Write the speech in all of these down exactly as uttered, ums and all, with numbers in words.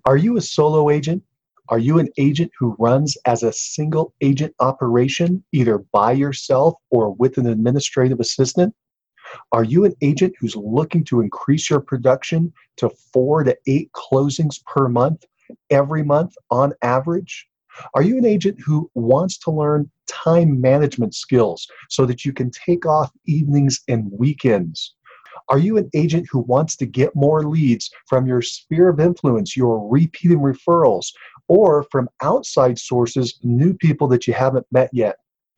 Are you a solo agent? Are you an agent who runs as a single agent operation, either by yourself or with an administrative assistant? Are you an agent who's looking to increase your production to four to eight closings per month, every month on average? Are you an agent who wants to learn time management skills so that you can take off evenings and weekends? Are you an agent who wants to get more leads from your sphere of influence, your repeat and referrals, or from outside sources, new people that you haven't met yet?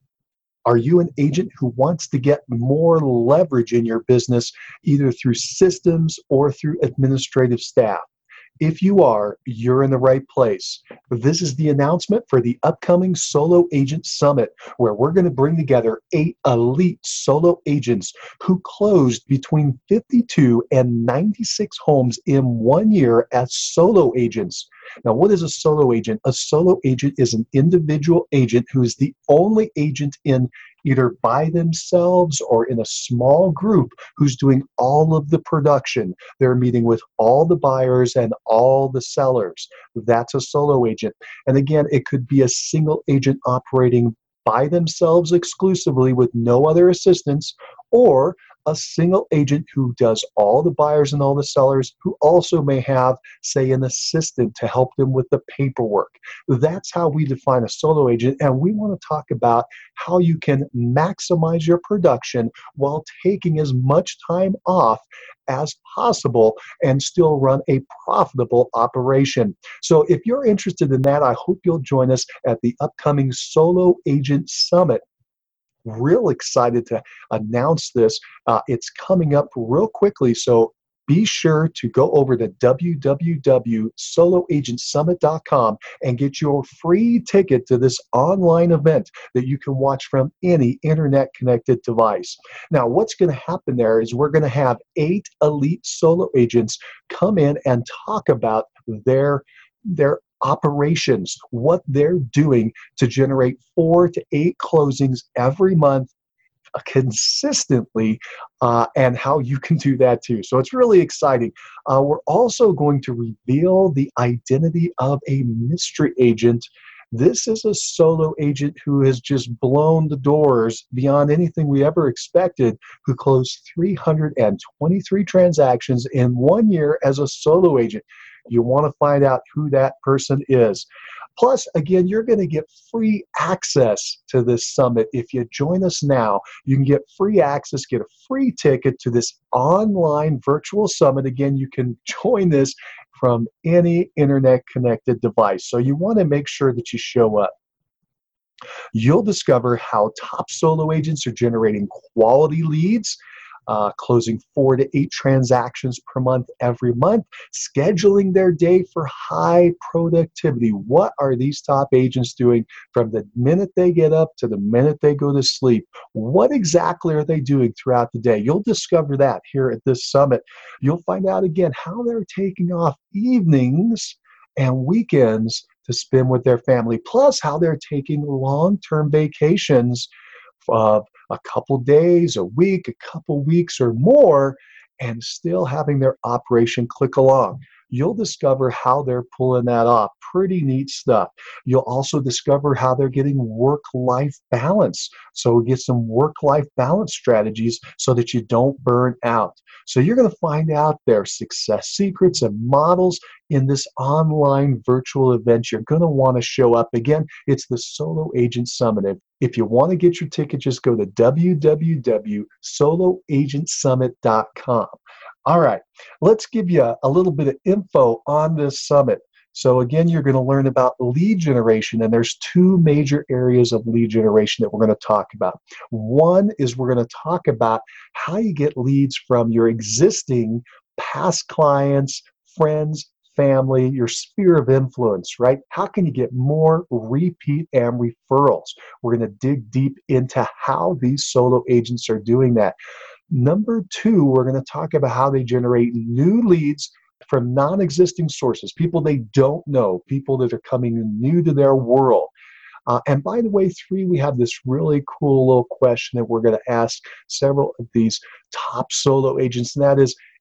Are you an agent who wants to get more leverage in your business, either through systems or through administrative staff? If you are, you're in the right place. This is the announcement for the upcoming Solo Agent Summit, where we're going to bring together eight elite solo agents who closed between fifty-two and ninety-six homes in one year as solo agents. Now, what is a solo agent? A solo agent is an individual agent who is the only agent in either by themselves or in a small group who's doing all of the production. They're meeting with all the buyers and all the sellers. That's a solo agent. And again, it could be a single agent operating by themselves exclusively with no other assistance, or a single agent who does all the buyers and all the sellers, who also may have, say, an assistant to help them with the paperwork. That's how we define a solo agent, and we want to talk about how you can maximize your production while taking as much time off as possible and still run a profitable operation. So if you're interested in that, I hope you'll join us at the upcoming Solo Agent Summit. Real excited to announce this. Uh, it's coming up real quickly, so be sure to go over to w w w dot solo agent summit dot com and get your free ticket to this online event that you can watch from any internet-connected device. Now, what's going to happen there is we're going to have eight elite solo agents come in and talk about their their operations, what they're doing to generate four to eight closings every month uh, consistently, uh, and how you can do that too. So it's really exciting. Uh, we're also going to reveal the identity of a mystery agent. This is a solo agent who has just blown the doors beyond anything we ever expected, who closed three hundred twenty-three transactions in one year as a solo agent. You want to find out who that person is. Plus, again, you're going to get free access to this summit. If you join us now, you can get free access, get a free ticket to this online virtual summit. Again, you can join this from any internet-connected device. So you want to make sure that you show up. You'll discover how top solo agents are generating quality leads, Uh, closing four to eight transactions per month every month, scheduling their day for high productivity. What are these top agents doing from the minute they get up to the minute they go to sleep? What exactly are they doing throughout the day? You'll discover that here at this summit. You'll find out again how they're taking off evenings and weekends to spend with their family, plus how they're taking long-term vacations of a couple days, a week, a couple weeks or more, and still having their operation click along. You'll discover how they're pulling that off. Pretty neat stuff. You'll also discover how they're getting work-life balance. So get some work-life balance strategies so that you don't burn out. So you're going to find out their success secrets and models in this online virtual event. You're going to want to show up. Again, it's the Solo Agent Summit. If you want to get your ticket, just go to w w w dot solo agent summit dot com. All right, let's give you a, a little bit of info on this summit. So again, you're going to learn about lead generation, and there's two major areas of lead generation that we're going to talk about. One is we're going to talk about how you get leads from your existing past clients, friends, family, your sphere of influence, right? How can you get more repeat and referrals? We're going to dig deep into how these solo agents are doing that. Number two, we're going to talk about how they generate new leads from non-existing sources, people they don't know, people that are coming new to their world. Uh, and by the way, three, we have this really cool little question that we're going to ask several of these top solo agents, and that is,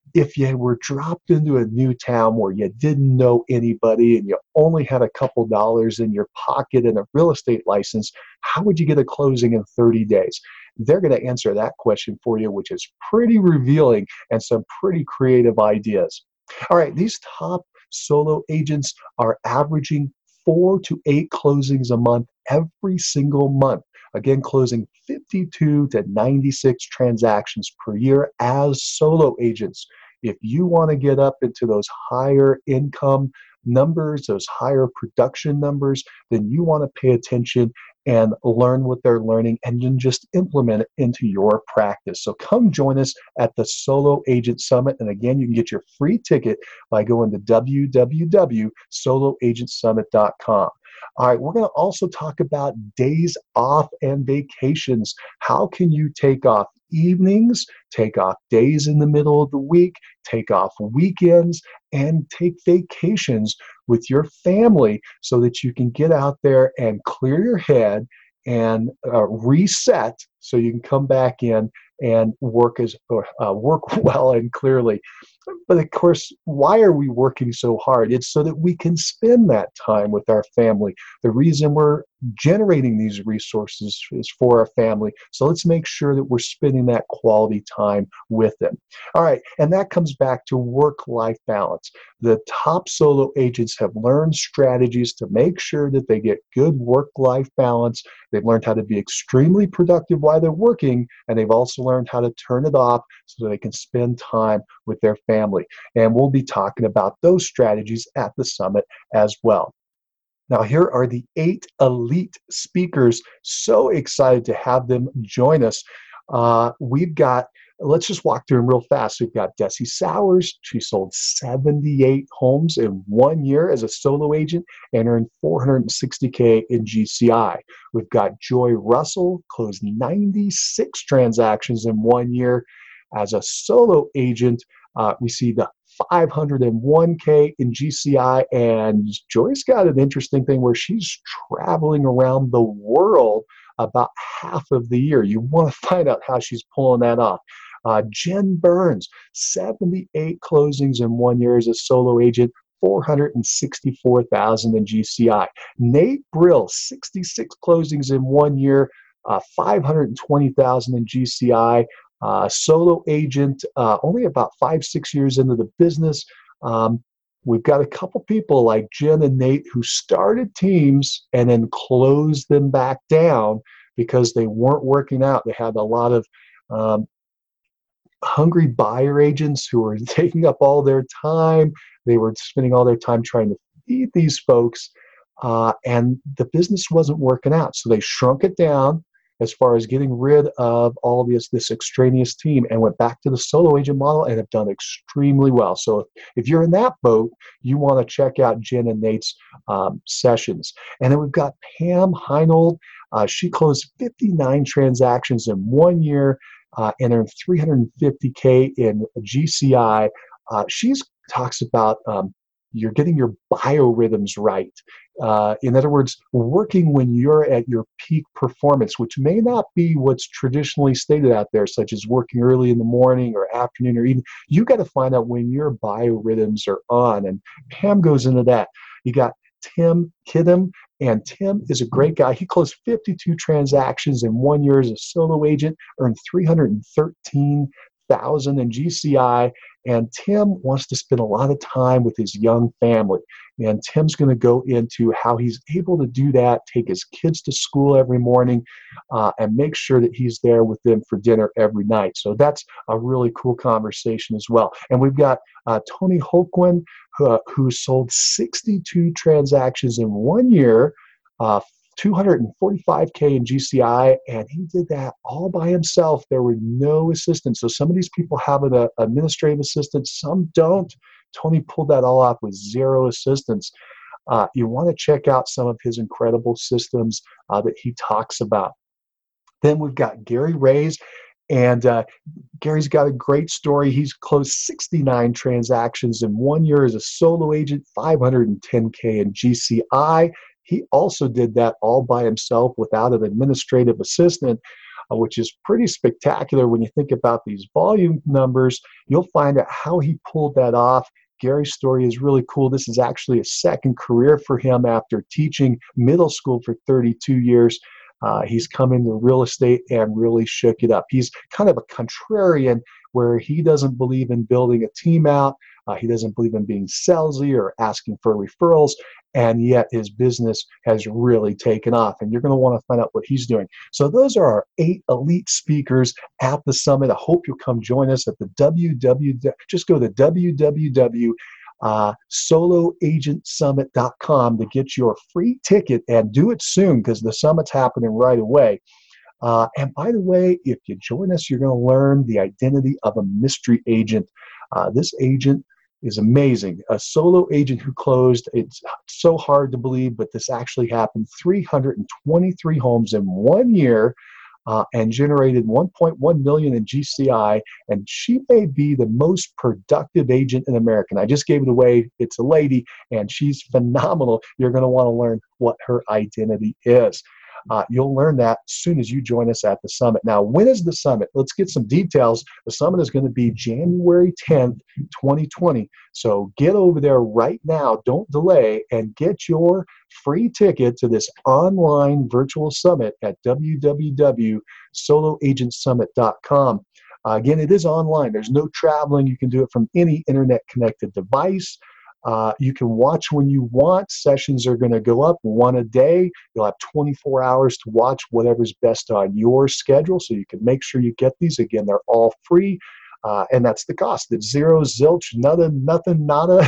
If you were dropped into a new town where you didn't know anybody and you only had a couple dollars in your pocket and a real estate license, how would you get a closing in thirty days? They're going to answer that question for you, which is pretty revealing and some pretty creative ideas. All right, these top solo agents are averaging four to eight closings a month every single month. Again, closing fifty-two to ninety-six transactions per year as solo agents. If you want to get up into those higher income numbers, those higher production numbers, then you want to pay attention and learn what they're learning and then just implement it into your practice. So come join us at the Solo Agent Summit. And again, you can get your free ticket by going to w w w dot solo agent summit dot com. All right, we're going to also talk about days off and vacations. How can you take off evenings, take off days in the middle of the week, take off weekends, and take vacations with your family so that you can get out there and clear your head and uh, reset so you can come back in and work as uh, work well and clearly. But of course, why are we working so hard? It's so that we can spend that time with our family. The reason we're generating these resources is for our family. So let's make sure that we're spending that quality time with them. All right, and that comes back to work-life balance. The top solo agents have learned strategies to make sure that they get good work-life balance. They've learned how to be extremely productive while they're working, and they've also learned how to turn it off so they can spend time with their family. And we'll be talking about those strategies at the summit as well. Now, here are the eight elite speakers. So excited to have them join us. Uh, we've got, let's just walk through them real fast. We've got Desi Sowers. She sold seventy-eight homes in one year as a solo agent and earned four hundred sixty K in G C I. We've got Joy Russell, closed ninety-six transactions in one year as a solo agent. Uh, we see the five hundred one K in G C I, and Joy's got an interesting thing where she's traveling around the world about half of the year. You want to find out how she's pulling that off. Uh, Jen Burns, seventy-eight closings in one year as a solo agent, four hundred sixty-four thousand in G C I. Nate Brill, sixty-six closings in one year, uh, five hundred twenty thousand in G C I. Uh, solo agent, uh, only about five, six years into the business. Um, we've got a couple people like Jen and Nate who started teams and then closed them back down because they weren't working out. They had a lot of um, hungry buyer agents who were taking up all their time. They were spending all their time trying to feed these folks, uh, and the business wasn't working out. So they shrunk it down as far as getting rid of all this, this extraneous team and went back to the solo agent model and have done extremely well. So if, if you're in that boat, you want to check out Jen and Nate's um, sessions. And then we've got Pam Heinold. Uh, she closed fifty-nine transactions in one year uh, and earned three hundred fifty K in G C I. Uh, she talks about um, you're getting your biorhythms right. Uh, in other words, working when you're at your peak performance, which may not be what's traditionally stated out there, such as working early in the morning or afternoon or evening. You got to find out when your biorhythms are on, and Pam goes into that. You got Tim Kidham, and Tim is a great guy. He closed fifty-two transactions in one year as a solo agent, earned three hundred thirteen thousand in G C I, and Tim wants to spend a lot of time with his young family. And Tim's going to go into how he's able to do that, take his kids to school every morning, uh, and make sure that he's there with them for dinner every night. So that's a really cool conversation as well. And we've got uh, Tony Holquin, who, uh, who sold sixty-two transactions in one year, uh, two hundred forty-five K in G C I, and he did that all by himself. There were no assistants. So some of these people have an uh, administrative assistant, some don't. Tony pulled that all off with zero assistance. Uh, you want to check out some of his incredible systems uh, that he talks about. Then we've got Gary Reyes, and uh, Gary's got a great story. He's closed sixty-nine transactions in one year as a solo agent, five hundred ten K in G C I. He also did that all by himself without an administrative assistant. uh, which is pretty spectacular when you think about these volume numbers. You'll find out how he pulled that off. Gary's story is really cool. This is actually a second career for him after teaching middle school for thirty-two years. Uh, he's come into real estate and really shook it up. He's kind of a contrarian where he doesn't believe in building a team out. Uh, he doesn't believe in being salesy or asking for referrals, and yet his business has really taken off. And you're going to want to find out what he's doing. So those are our eight elite speakers at the summit. I hope you'll come join us at the W W W. Just go to w w w dot solo agent summit dot com to get your free ticket, and do it soon because the summit's happening right away. Uh, and by the way, if you join us, you're going to learn the identity of a mystery agent. Uh, this agent is amazing. A solo agent who closed, it's so hard to believe, but this actually happened, three hundred twenty-three homes in one year, uh, and generated one point one million in G C I. And she may be the most productive agent in America. And I just gave it away. It's a lady, and she's phenomenal. You're going to want to learn what her identity is. Uh, you'll learn that as soon as you join us at the summit. Now, when is the summit? Let's get some details. The summit is going to be January tenth, twenty twenty. So get over there right now. Don't delay, and get your free ticket to this online virtual summit at w w w dot solo agent summit dot com. Uh, again, it is online. There's no traveling. You can do it from any internet-connected device. Uh, you can watch when you want. Sessions are going to go up one a day. You'll have twenty-four hours to watch whatever's best on your schedule, so you can make sure you get these. Again, they're all free, uh, and that's the cost. It's zero, zilch, nothing, nothing, nada,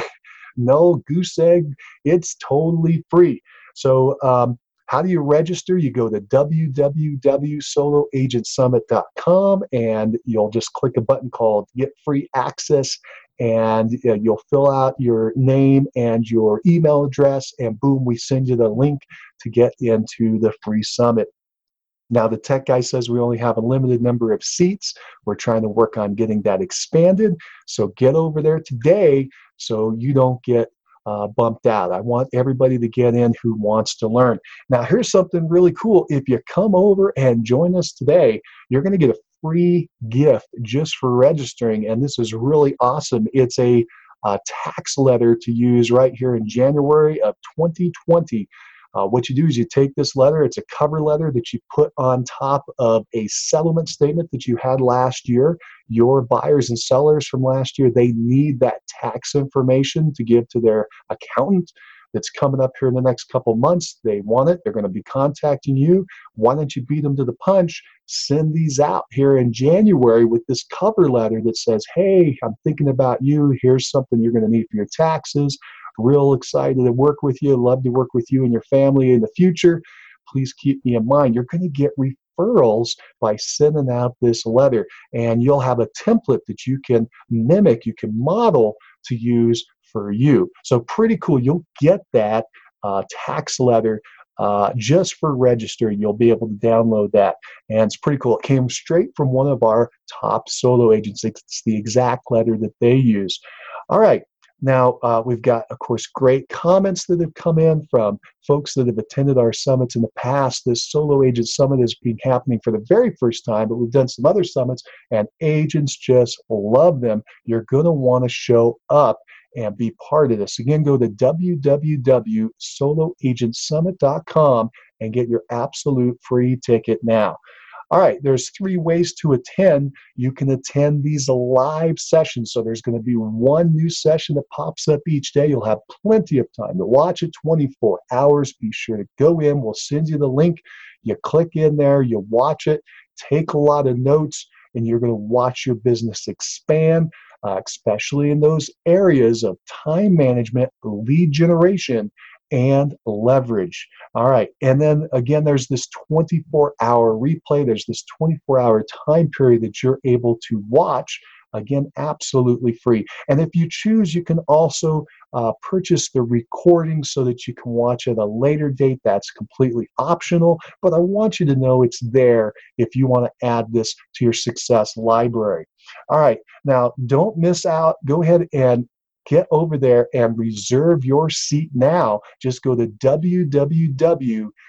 no goose egg. It's totally free. So um, how do you register? You go to w w w dot solo agent summit dot com, and you'll just click a button called Get Free Access, and uh, you'll fill out your name and your email address, and boom, we send you the link to get into the free summit. Now, the tech guy says we only have a limited number of seats. We're trying to work on getting that expanded. So get over there today so you don't get uh, bumped out. I want everybody to get in who wants to learn. Now, here's something really cool. If you come over and join us today, you're going to get a free gift just for registering, and this is really awesome. It's a, a tax letter to use right here in January of twenty twenty. Uh, what you do is you take this letter, it's a cover letter that you put on top of a settlement statement that you had last year. Your buyers and sellers from last year, they need that tax information to give to their accountant that's coming up here in the next couple months. They want it. They're going to be contacting you. Why don't you beat them to the punch? Send these out here in January with this cover letter that says, hey, I'm thinking about you. Here's something you're going to need for your taxes. Real excited to work with you. Love to work with you and your family in the future. Please keep me in mind. You're going to get referrals by sending out this letter, and you'll have a template that you can mimic, you can model to use for you. So pretty cool. You'll get that uh, tax letter uh, just for registering. You'll be able to download that, and it's pretty cool. It came straight from one of our top solo agents. It's the exact letter that they use. All right. Now, uh, we've got, of course, great comments that have come in from folks that have attended our summits in the past. This Solo Agent Summit has been happening for the very first time, but we've done some other summits, and agents just love them. You're going to want to show up and be part of this. Again, go to w w w dot solo agent summit dot com and get your absolute free ticket now. All right, there's three ways to attend. You can attend these live sessions. So there's going to be one new session that pops up each day. You'll have plenty of time to watch it, twenty-four hours. Be sure to go in. We'll send you the link. You click in there, you watch it, take a lot of notes, and you're going to watch your business expand, uh, especially in those areas of time management, lead generation, and leverage. All right. And then again, there's this twenty-four hour replay. There's this twenty-four hour time period that you're able to watch. Again, absolutely free. And if you choose, you can also uh, purchase the recording so that you can watch at a later date. That's completely optional, but I want you to know it's there if you want to add this to your success library. All right. Now, don't miss out. Go ahead and get over there and reserve your seat now. Just go to w w w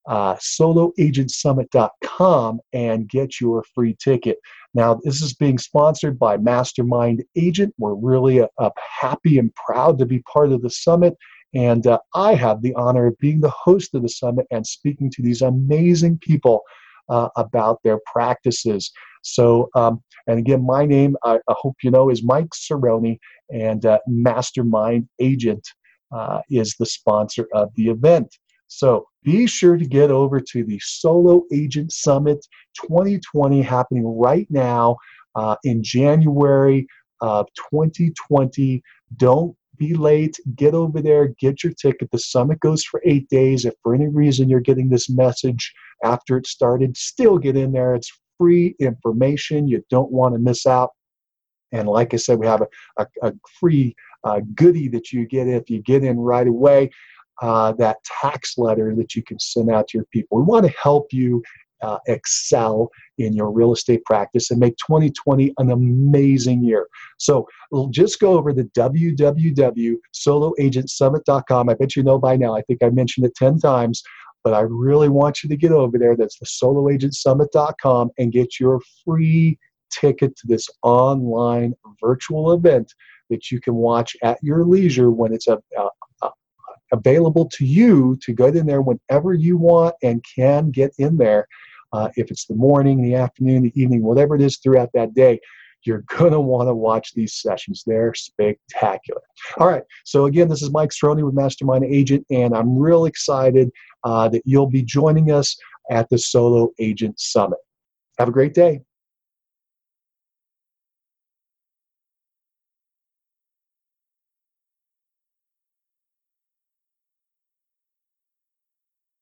uh, solo agent summit dot com and get your free ticket. Now, this is being sponsored by Mastermind Agent. We're really uh, uh, happy and proud to be part of the summit. And uh, I have the honor of being the host of the summit and speaking to these amazing people uh, about their practices. So, um, and again, my name, I, I hope you know, is Mike Cerrone, and uh, Mastermind Agent uh, is the sponsor of the event. So be sure to get over to the Solo Agent Summit twenty twenty, happening right now uh, in January of twenty twenty. Don't be late. Get over there, get your ticket. The summit goes for eight days. If for any reason you're getting this message after it started, still get in there. It's free information. You don't want to miss out. And like I said, we have a, a, a free uh, goodie that you get if you get in right away. Uh, that tax letter that you can send out to your people. We want to help you uh, excel in your real estate practice and make twenty twenty an amazing year. So we'll just go over the w w w dot solo agent summit dot com. I bet you know by now. I think I mentioned it ten times, but I really want you to get over there. That's the solo agent summit dot com and get your free ticket to this online virtual event that you can watch at your leisure when it's a, a, a available to you to get in there whenever you want and can get in there. Uh, if it's the morning, the afternoon, the evening, whatever it is throughout that day, you're going to want to watch these sessions. They're spectacular. All right. So again, this is Mike Cerrone with Mastermind Agent, and I'm real excited uh, that you'll be joining us at the Solo Agent Summit. Have a great day.